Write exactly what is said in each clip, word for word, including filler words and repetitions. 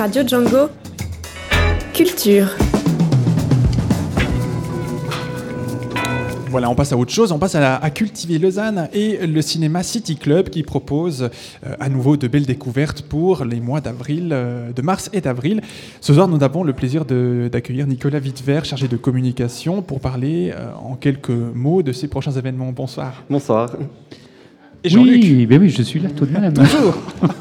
Radio Django. Culture. Voilà, on passe à autre chose, on passe à, la, à Cultiver Lausanne et le cinéma City Club qui propose euh, à nouveau de belles découvertes pour les mois d'avril, euh, de mars et d'avril. Ce soir, nous avons le plaisir de, d'accueillir Nicolas Wittevert, chargé de communication, pour parler euh, en quelques mots de ces prochains événements. Bonsoir. Bonsoir. Et Jean-Luc. Oui, ben oui, je suis là tout de même. Toujours.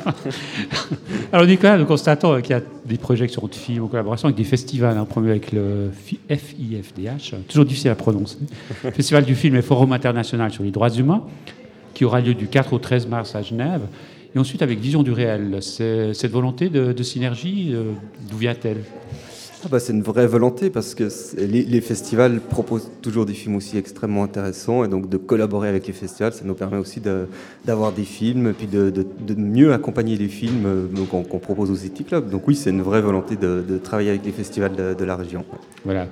Alors Nicolas, nous constatons qu'il y a des projections de films en collaboration avec des festivals, en premier avec le F I F D H, toujours difficile à prononcer, Festival du film et Forum international sur les droits humains, qui aura lieu du quatre au treize mars à Genève, et ensuite avec Vision du réel. C'est, cette volonté de, de synergie, euh, d'où vient-elle ? Ah bah c'est une vraie volonté parce que les, les festivals proposent toujours des films aussi extrêmement intéressants et donc de collaborer avec les festivals, ça nous permet aussi de, d'avoir des films et puis de, de, de mieux accompagner les films donc on, qu'on propose au City Club. Donc oui, c'est une vraie volonté de, de travailler avec les festivals de, de la région. Voilà.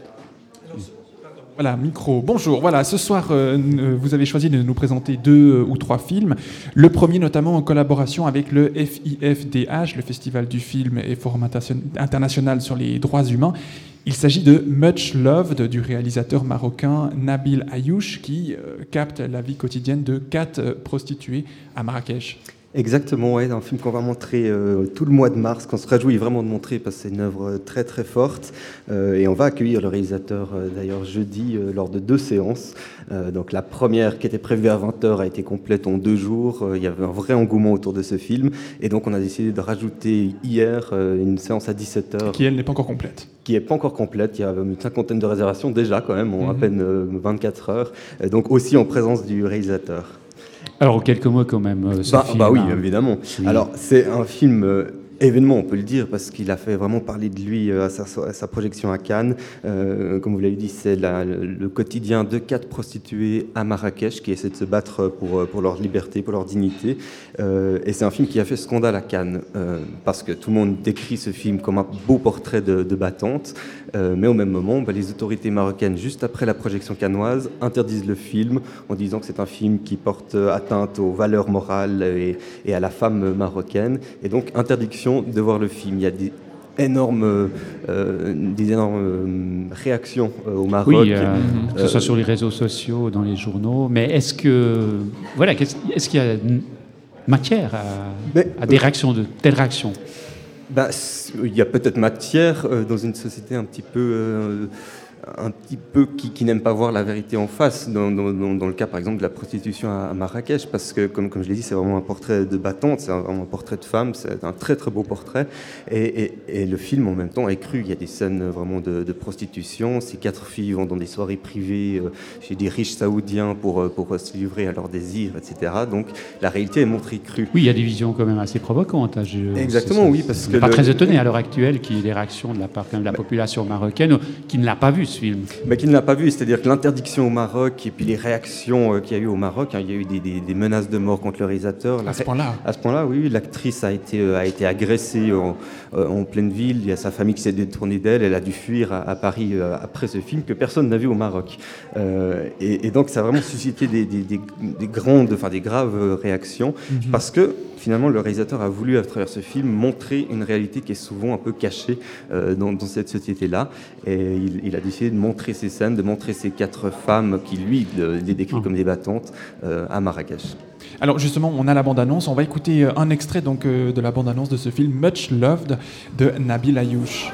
Voilà, micro. Bonjour. Voilà, ce soir, euh, vous avez choisi de nous présenter deux euh, ou trois films. Le premier, notamment en collaboration avec le F I F D H, le Festival du film et Forum international sur les droits humains. Il s'agit de Much Loved du réalisateur marocain Nabil Ayouch qui euh, capte la vie quotidienne de quatre euh, prostituées à Marrakech. Exactement, ouais, un film qu'on va montrer euh, tout le mois de mars, qu'on se réjouit vraiment de montrer parce que c'est une œuvre très très forte. Euh, et on va accueillir le réalisateur euh, d'ailleurs jeudi euh, lors de deux séances. Euh, donc la première qui était prévue à vingt heures a été complète en deux jours. Euh, il y avait un vrai engouement autour de ce film. Et donc on a décidé de rajouter hier euh, une séance à dix-sept heures. Qui elle n'est pas encore complète. Qui n'est pas encore complète. Il y a une cinquantaine de réservations déjà quand même, en mmh. à peine euh, vingt-quatre heures. Et donc aussi en présence du réalisateur. Alors, quelques mots quand même. Ce bah, film, bah oui, hein. évidemment. Oui. Alors, c'est un film euh, événement, on peut le dire, parce qu'il a fait vraiment parler de lui euh, à, sa, à sa projection à Cannes. Euh, comme vous l'avez dit, c'est la, le, le quotidien de quatre prostituées à Marrakech qui essaient de se battre pour, pour leur liberté, pour leur dignité. Euh, et c'est un film qui a fait scandale à Cannes, euh, parce que tout le monde décrit ce film comme un beau portrait de, de battante. Euh, mais au même moment, bah, les autorités marocaines, juste après la projection cannoise, interdisent le film en disant que c'est un film qui porte atteinte aux valeurs morales et, et à la femme marocaine. Et donc, interdiction de voir le film. Il y a des énormes, euh, des énormes euh, réactions euh, au Maroc. Oui, euh, que ce soit sur les réseaux sociaux, dans les journaux. Mais est-ce que, voilà, est-ce qu'il y a matière à, mais, à des réactions, de telles réactions ? Ben, il y a peut-être matière euh, dans une société un petit peu, euh, un petit peu qui, qui n'aime pas voir la vérité en face, dans, dans, dans le cas par exemple de la prostitution à, à Marrakech, parce que comme, comme je l'ai dit, c'est vraiment un portrait de battante, c'est vraiment un portrait de femme, c'est un très très beau portrait, et, et, et le film en même temps est cru, il y a des scènes vraiment de, de prostitution, ces quatre filles vont dans des soirées privées euh, chez des riches saoudiens pour, pour se livrer à leurs désirs, et cetera. Donc la réalité est montrée crue. Oui, il y a des visions quand même assez provocantes. Hein, je, Exactement, c'est, oui, parce on que... pas le... très étonné à l'heure actuelle qu'il y ait des réactions de la part de la population marocaine qui ne l'a pas vu, ce film. Mais qui ne l'a pas vu, c'est-à-dire que l'interdiction au Maroc et puis les réactions qu'il y a eu au Maroc, hein, il y a eu des, des, des menaces de mort contre le réalisateur. À ce point-là À ce point-là, oui, l'actrice a été, a été agressée en, en pleine ville, il y a sa famille qui s'est détournée d'elle, elle a dû fuir à, à Paris après ce film que personne n'a vu au Maroc. Euh, et, et donc ça a vraiment suscité des, des, des, des grandes, enfin des graves réactions, mm-hmm. parce que finalement, le réalisateur a voulu, à travers ce film, montrer une réalité qui est souvent un peu cachée euh, dans, dans cette société-là. Et il, il a décidé de montrer ces scènes, de montrer ces quatre femmes qui, lui, les décrit comme des battantes euh, à Marrakech. Alors justement, on a la bande-annonce. On va écouter un extrait donc, euh, de la bande-annonce de ce film Much Loved de Nabil Ayouch.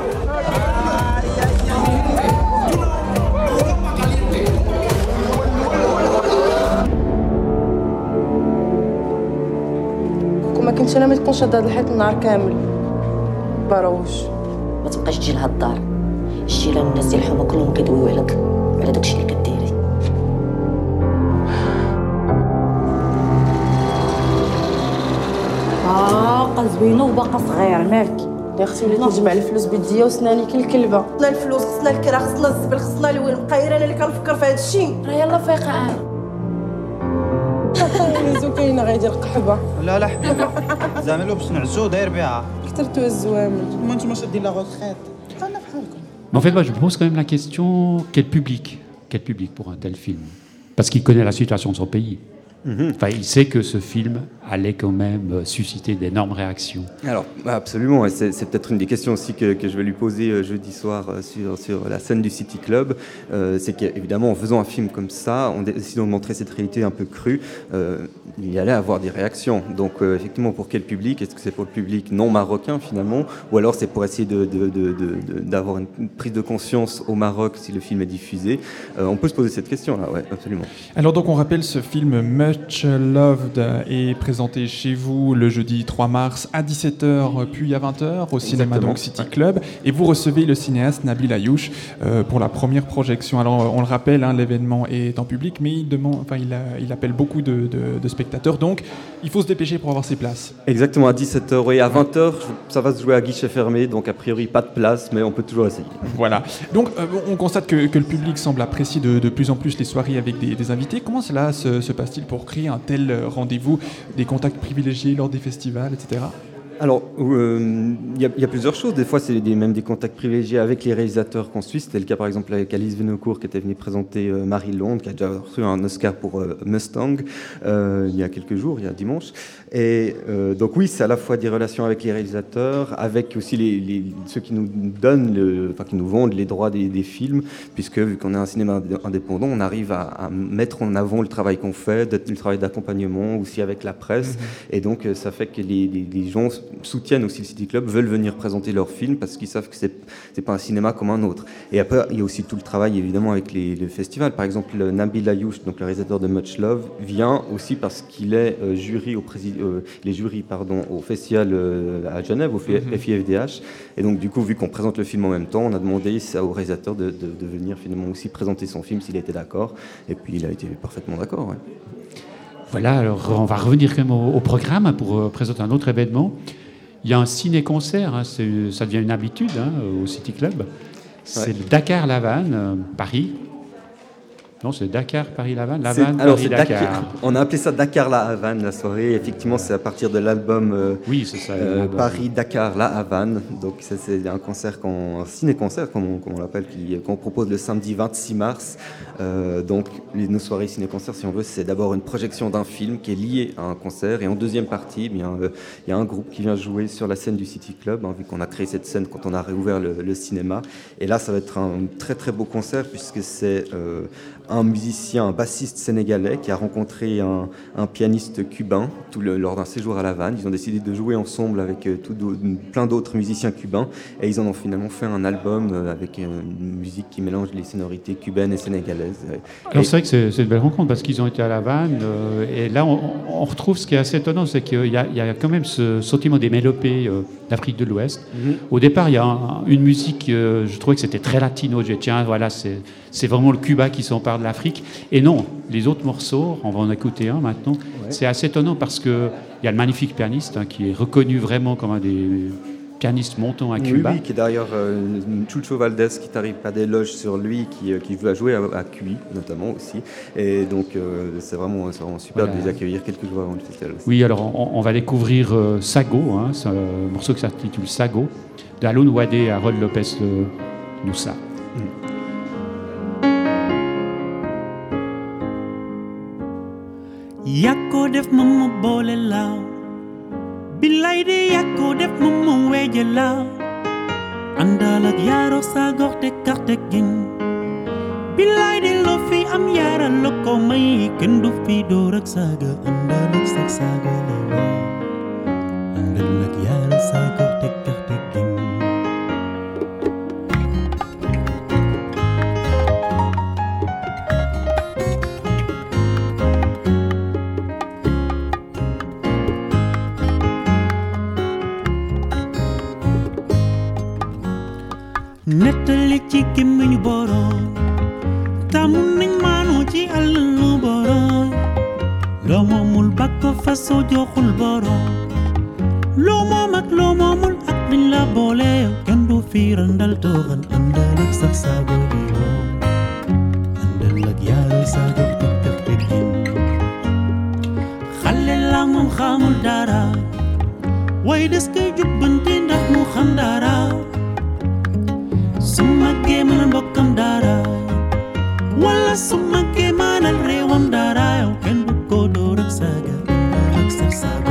ما كنتش انا ما تكونش هاد الحيط النهار كامل باروش ما تبقاش تجي لهاد الدار الجيران الناس ديال الحومه كلهم كيدويو على على داكشي اللي كديري باقا زوينه وباقا صغير مالك يا اختي وليت نجمع الفلوس بيديا وسناني كالكلبه خصنا الفلوس خصنا الكرا خصنا الزبل خصنا الوين مقيره انا اللي كنفكر في هذا الشيء راه يلاه فايقه عاد ميزو كاينه غيدير قحبه لا لا حبيبه زعما لو باش نعزو داير بها كثرتو الزوامل ما نتوما شادين لا غوتريت انا بحالكم. En fait, moi, je me pose quand même la question quel public, quel public pour un tel film ? Parce qu'il connaît la situation de son pays. Mm-hmm. Enfin, il sait que ce film allait quand même susciter d'énormes réactions. Alors, absolument, et c'est, c'est peut-être une des questions aussi que, que je vais lui poser euh, jeudi soir euh, sur, sur la scène du City Club. Euh, c'est qu'évidemment, en faisant un film comme ça, en décidant de montrer cette réalité un peu crue, euh, il y allait avoir des réactions. Donc, euh, effectivement, pour quel public? Est-ce que c'est pour le public non marocain, finalement? Ou alors c'est pour essayer de, de, de, de, de, d'avoir une prise de conscience au Maroc si le film est diffusé? euh, On peut se poser cette question-là, ouais, absolument. Alors donc on rappelle, ce film Much Loved est présenté chez vous le jeudi trois mars à dix-sept heures puis à vingt heures au cinéma donc City Club, et vous recevez le cinéaste Nabil Ayouch euh, pour la première projection. Alors on le rappelle, hein, l'événement est en public, mais il, demande, enfin, il, a, il appelle beaucoup de, de, de spectateurs, donc il faut se dépêcher pour avoir ses places. Exactement, à dix-sept heures, oui, à vingt heures ça va se jouer à guichet fermé, donc a priori pas de place, mais on peut toujours essayer. Voilà, donc euh, on constate que, que le public semble apprécier de, de plus en plus les soirées avec des, des invités. Comment cela se, se passe-t-il pour créer un tel rendez-vous, des contacts privilégiés lors des festivals, et cetera? Alors, il euh, y, y a plusieurs choses. Des fois, c'est des, même des contacts privilégiés avec les réalisateurs qu'on suit. C'était le cas, par exemple, avec Alice Venocourt, qui était venue présenter euh, Marie Londres, qui a déjà reçu un Oscar pour euh, Mustang euh, il y a quelques jours, il y a dimanche. Et euh, donc, oui, c'est à la fois des relations avec les réalisateurs, avec aussi les, les, ceux qui nous donnent, le, enfin, qui nous vendent les droits des, des films, puisque, vu qu'on est un cinéma indépendant, on arrive à, à mettre en avant le travail qu'on fait, le travail d'accompagnement, aussi avec la presse. Mm-hmm. Et donc, ça fait que les, les, les gens soutiennent aussi le City Club, veulent venir présenter leurs films parce qu'ils savent que c'est c'est pas un cinéma comme un autre. Et après, il y a aussi tout le travail évidemment avec les, les festivals. Par exemple, Nabil Ayouch, donc le réalisateur de Much Love, vient aussi parce qu'il est euh, jury au prési- euh, les jurys pardon au festival euh, à Genève, au mm-hmm. F I F D H. Et donc du coup, vu qu'on présente le film en même temps, on a demandé ça au réalisateur de, de, de venir finalement aussi présenter son film s'il était d'accord. Et puis il a été parfaitement d'accord. Ouais. Voilà, alors on va revenir quand même au, au programme pour euh, présenter un autre événement. Il y a un ciné-concert, hein, c'est, ça devient une habitude hein, au City Club. C'est ouais. le Dakar-Lavanne, euh, Paris. Non, c'est Dakar, Paris, La Havane, La Havane, alors, Paris, c'est Dakar. Dakar. On a appelé ça Dakar, La Havane, la soirée. Effectivement, c'est à partir de l'album euh, oui, c'est ça, euh, Paris, Dakar, La Havane. Donc, ça, c'est un concert, qu'on, un ciné-concert, comme on, comme on l'appelle, qui, qu'on propose le samedi vingt-six mars. Euh, donc, les, nos soirées ciné-concerts, si on veut, c'est d'abord une projection d'un film qui est lié à un concert. Et en deuxième partie, eh bien, euh, il y a un groupe qui vient jouer sur la scène du City Club, hein, vu qu'on a créé cette scène quand on a réouvert le, le cinéma. Et là, ça va être un très, très beau concert, puisque c'est euh, un musicien, un bassiste sénégalais qui a rencontré un, un pianiste cubain tout le, lors d'un séjour à La Havane. Ils ont décidé de jouer ensemble avec euh, tout do, plein d'autres musiciens cubains et ils en ont finalement fait un album euh, avec une musique qui mélange les sonorités cubaines et sénégalaises. Alors et... c'est vrai que c'est, c'est une belle rencontre parce qu'ils ont été à La Havane euh, et là on, on retrouve ce qui est assez étonnant, c'est qu'il y a, il y a quand même ce sentiment des mélopées euh, d'Afrique de l'Ouest. Mm-hmm. Au départ, il y a un, une musique, euh, je trouvais que c'était très latino. Je disais, tiens, voilà, c'est, c'est vraiment le Cuba qui s'empare de l'Afrique. Et non, les autres morceaux, on va en écouter un maintenant, ouais. C'est assez étonnant parce qu'il y a le magnifique pianiste hein, qui est reconnu vraiment comme un des pianistes montants à Cuba. Oui, oui, qui est d'ailleurs euh, Chucho Valdés, qui t'arrive pas d'éloge sur lui, qui, euh, qui veut jouer à, à Q I notamment aussi. Et donc euh, c'est, vraiment, c'est vraiment super voilà. de les accueillir quelques jours avant le festival aussi. Oui, alors on, on va découvrir euh, Sago, hein, c'est un morceau qui s'intitule Sago, d'Aloun Wadé et Harold Lopez euh, Noussa. Mm. Yakko def mama boole la bilay de yakko def mama weje la andal ak yaaro sa gox te karte gin bilay de lo fi am yaara lo ko may ken du fi door ak saga andal ak sa saga la andal ak yaaro sa gox te karte gin nettali ci gémmiñu borom tamu nañ maanu ci àllalu borom loo moomul bakko faso joxul borom loo moom ak loo moomul ak liñ la boole kenn du fiirandal tooxan àndal ak sax saago di woo àndal ak yaaro saago te tëf te gin xale la moom xamul dara way des koy jubbanti ndax mu xam dara suma geemal mbokkam dara wala suma geemal réewam dara yow kenn du ko door ak saaga ak sax saaga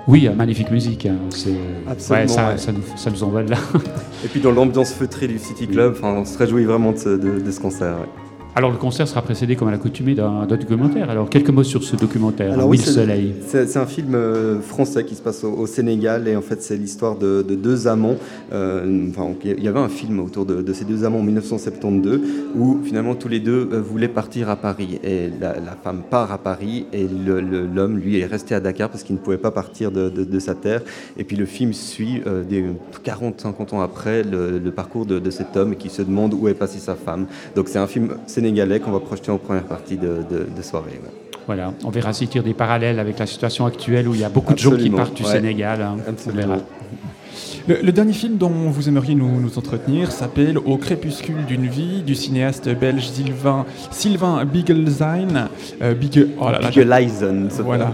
Oui, magnifique musique. Hein. C'est... Absolument, ouais, ça, ouais. ça, nous, ça nous envole là. Et puis dans l'ambiance feutrée du City Club, on se réjouit vraiment de ce, de, de ce concert. Ouais. Alors le concert sera précédé, comme à l'accoutumée, d'un, d'un documentaire. Alors quelques mots sur ce documentaire, Alors, Mille oui, c'est, Soleil. C'est, c'est un film euh, français qui se passe au, au Sénégal et en fait c'est l'histoire de, de deux amants. Euh, enfin, il y avait un film autour de, de ces deux amants en dix-neuf cent soixante-douze où finalement tous les deux euh, voulaient partir à Paris et la, la femme part à Paris et le, le, l'homme lui est resté à Dakar parce qu'il ne pouvait pas partir de, de, de sa terre. Et puis le film suit euh, des quarante à cinquante ans après le, le parcours de, de cet homme qui se demande où est passée sa femme. Donc c'est un film sénégalais qu'on va projeter en première partie de, de, de soirée. Ouais. Voilà, on verra s'il tire des parallèles avec la situation actuelle où il y a beaucoup Absolument, de gens qui partent du ouais. Sénégal. Hein, on verra. Le, le dernier film dont vous aimeriez nous, nous entretenir s'appelle Au crépuscule d'une vie, du cinéaste belge Sylvain, Sylvain Biggelzein. Euh, Bigge, oh là là, Biggelheisen, voilà.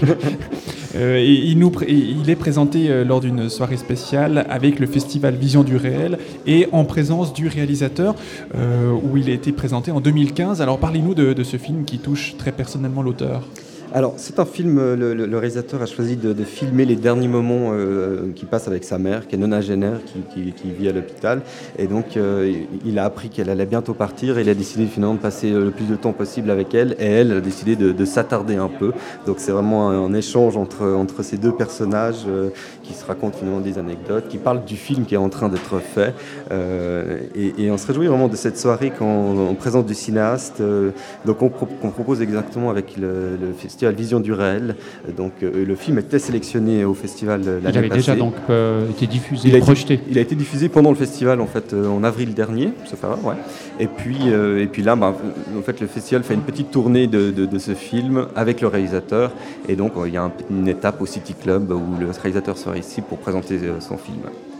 euh, et il, nous, et il est présenté euh, lors d'une soirée spéciale avec le festival Vision du réel et en présence du réalisateur euh, où il a été présenté en deux mille quinze. Alors parlez-nous de, de ce film qui touche très personnellement l'auteur. Alors, c'est un film, le, le, le réalisateur a choisi de, de filmer les derniers moments euh, qu'il passe avec sa mère, qui est nonagénaire, qui, qui, qui vit à l'hôpital. Et donc, euh, il a appris qu'elle allait bientôt partir et il a décidé finalement de passer le plus de temps possible avec elle. Et elle a décidé de, de s'attarder un peu. Donc, c'est vraiment un, un échange entre, entre ces deux personnages euh, qui se racontent finalement des anecdotes, qui parlent du film qui est en train d'être fait. Euh, et, et on se réjouit vraiment de cette soirée quand on, on présente du cinéaste. Euh, donc, on, pro- on propose exactement avec le, le festival Vision du réel. Donc euh, le film était sélectionné au festival euh, l'année passée. Il avait déjà donc euh, été diffusé, il a projeté. Été, il a été diffusé pendant le festival en fait euh, en avril dernier, sauf erreur, ouais. Et puis euh, et puis là, bah, en fait le festival fait une petite tournée de, de, de ce film avec le réalisateur. Et donc euh, il y a un, une étape au City Club où le réalisateur sera ici pour présenter euh, son film.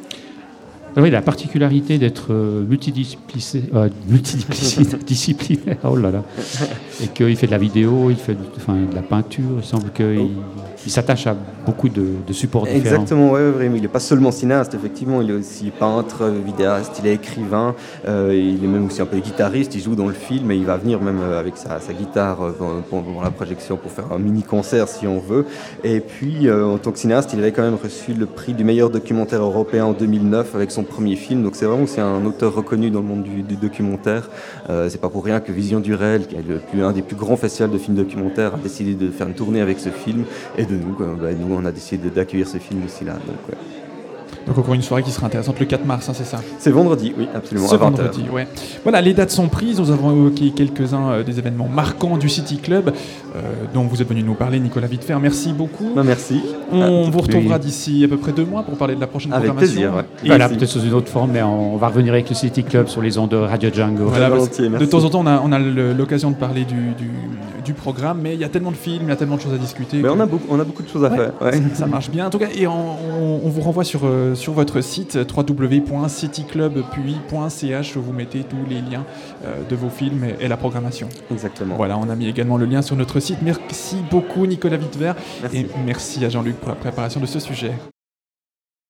Oui, la particularité d'être euh, multidisciplinaire, euh, multidisciplinaire, oh là là, et qu'il fait de la vidéo, il fait de, enfin, de la peinture, il semble qu'il oh. il s'attache à beaucoup de, de supports différents. Exactement, oui, vraiment. Il n'est pas seulement cinéaste, effectivement, il est aussi peintre, vidéaste, il est écrivain, euh, il est même aussi un peu guitariste, il joue dans le film et il va venir même avec sa, sa guitare pendant la projection pour faire un mini-concert si on veut. Et puis, euh, en tant que cinéaste, il avait quand même reçu le prix du meilleur documentaire européen en deux mille neuf avec son premier film, donc c'est vraiment aussi un auteur reconnu dans le monde du, du documentaire. Euh, c'est pas pour rien que Vision du réel, qui est le plus, un des plus grands festivals de films documentaires, a décidé de faire une tournée avec ce film, et de nous, bah, nous on a décidé d'accueillir ce film aussi là. Donc, ouais. Donc encore une soirée qui sera intéressante le quatre mars, hein, c'est ça? C'est vendredi, oui, absolument. Ce à vingt heures. vendredi, ouais. Voilà, les dates sont prises. Nous avons évoqué quelques-uns euh, des événements marquants du City Club, euh, dont vous êtes venu nous parler, Nicolas Vitfer. Merci beaucoup. Ben, merci. On ah, vous retrouvera oui. d'ici à peu près deux mois pour parler de la prochaine avec programmation. plaisir, ouais. Et voilà, peut-être sous une autre forme, mais on va revenir avec le City Club sur les ondes de Radio Django. Voilà, volontiers, de temps en temps, on a, on a l'occasion de parler du, du, du programme, mais il y a tellement de films, il y a tellement de choses à discuter. Mais que... on, a beaucoup, on a beaucoup de choses à ouais, faire. Ouais. Ça, ça marche bien. En tout cas, et on, on, on vous renvoie sur, euh, sur votre site w w w point city club puy point c h où vous mettez tous les liens euh, de vos films et, et la programmation. Exactement. Voilà, on a mis également le lien sur notre site. Merci beaucoup, Nicolas Vitver. Merci. Et merci à Jean-Luc pour la préparation de ce sujet.